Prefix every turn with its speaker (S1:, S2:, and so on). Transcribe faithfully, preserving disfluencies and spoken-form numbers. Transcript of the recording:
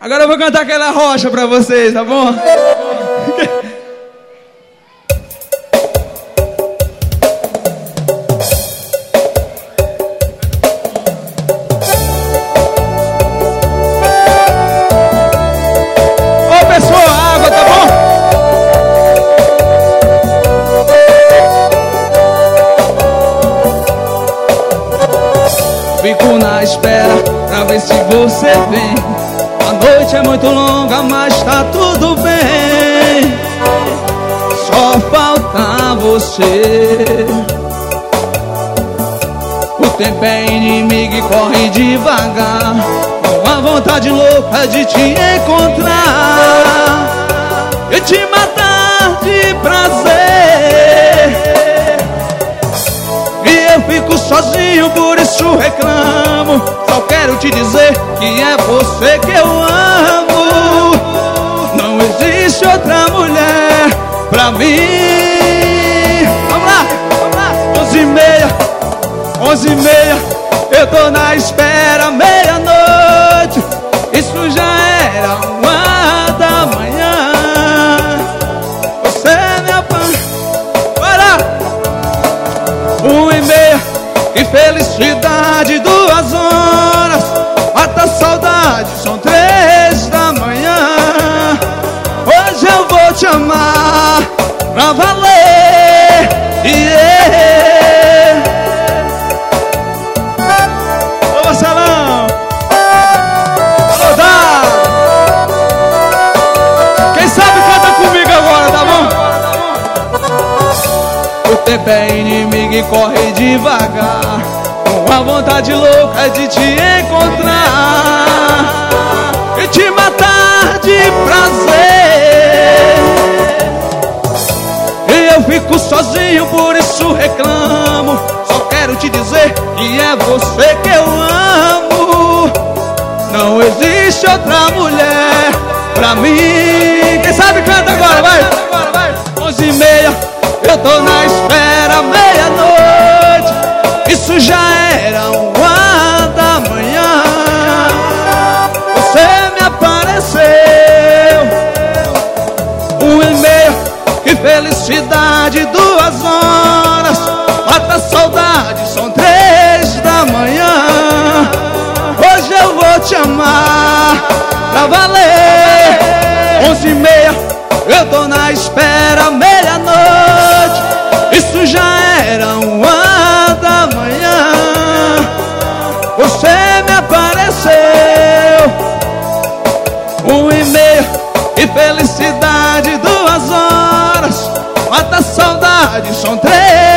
S1: Agora eu vou cantar aquela rocha pra vocês, tá bom? Ô pessoal, água, tá bom? Fico na espera pra ver se você vem. A noite é muito longa, mas tá tudo bem. Só falta você. O tempo é inimigo e corre devagar. Uma vontade louca de te encontrar e te matar de prazer. E eu fico sozinho, por isso reclamo. Só quero te dizer que é você que eu amo. Não existe outra mulher pra mim. Vamos lá, vamos lá. Onze e meia, onze e meia, eu tô na espera, meia-noite. Isso já era uma da manhã. Você me apanha. Bora! Um e meia, que felicidade, duas horas, mata a saudade, são três da manhã. Hoje eu vou te amar pra valer, yeah. Ô Marcelão, alô Dá, quem sabe canta comigo agora, tá bom? O tempo é inimigo e corre devagar. Uma vontade louca de te encontrar e te matar de prazer. E eu fico sozinho, por isso reclamo. Só quero te dizer que é você que eu amo. Não existe outra mulher pra mim. Quem sabe canta agora, vai! Onze e meia, eu tô na espera, meia-noite. Isso já era uma da manhã. Você me apareceu. Um e meia, que felicidade, duas horas, mata a saudade, são três da manhã. Hoje eu vou te amar pra valer. Onze e meia, eu tô na espera, meia-noite. Isso já era uma da manhã. Você me apareceu. Um e meia, e felicidade, duas horas, mata a saudade, são três